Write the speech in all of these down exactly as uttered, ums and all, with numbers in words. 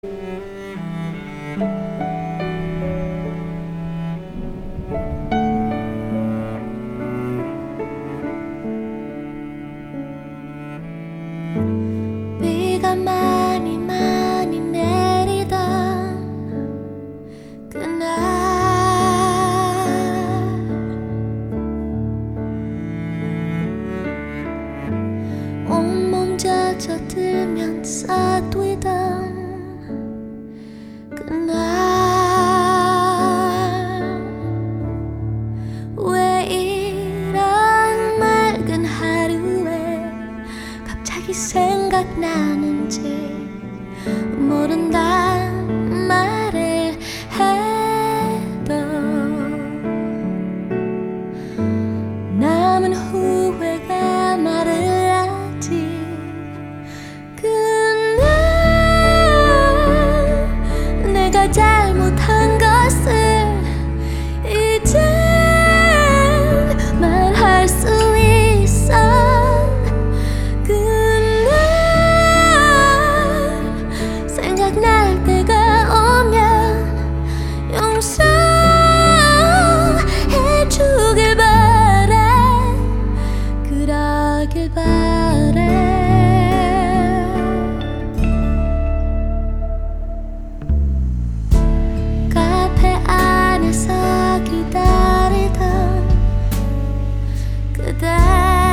비가 많이 많이 내리던 그날 온몸 젖어들면서 뛰던 그날 왜 이런 맑은 하루에 갑자기 생각나는지 모른단 말을 해도 남은 후회가 말을 하지. 그날 내가 잘못한 것을 이젠 말할 수 있어. 생각날 때가 오면 용서해주길 바래. 그러길 바래. 카페 안에서 기다리던 그대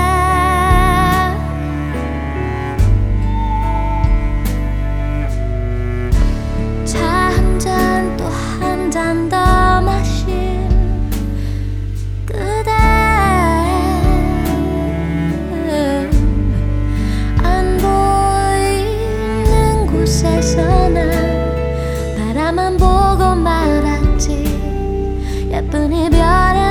한 잔 더 마신 그대 안 보이는 곳에서 난 바라만 보고 말았지. 예쁜 이별의